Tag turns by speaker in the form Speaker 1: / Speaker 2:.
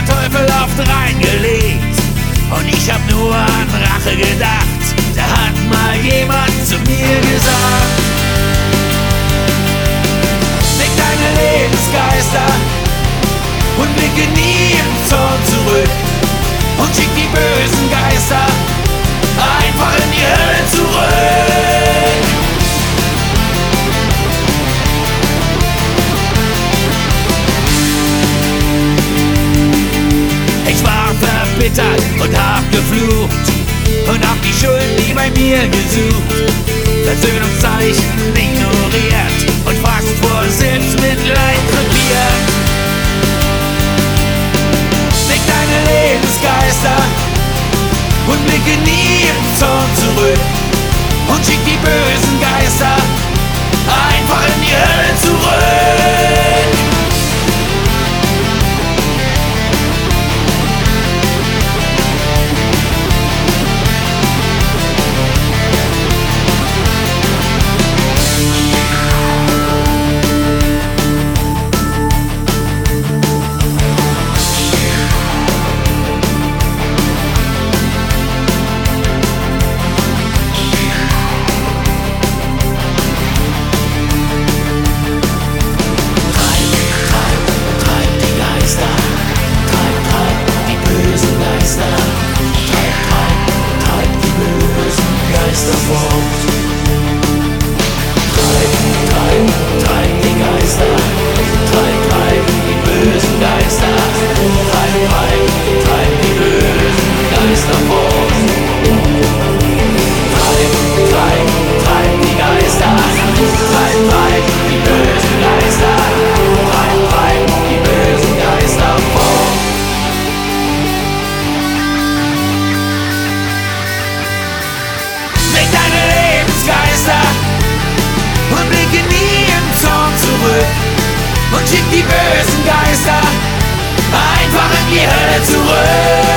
Speaker 1: Teufel oft reingelegt und ich hab nur an Rache gedacht. Da hat mal jemand zu mir gesagt: Leg deine Lebensgeister und blicke nie im Zorn zurück und schick die bösen Geister einfach in die Hölle zurück. Ich war verbittert und hab geflucht und hab die Schuld nie bei mir gesucht, Versöhnungszeichen ignoriert und fast vor Selbstmitleid krepiert. Leg deine Lebensgeister und blicke nie im Zorn zurück und schick die bösen Geister einfach in die Hölle zurück. Und schick die bösen Geister einfach in die Hölle zurück.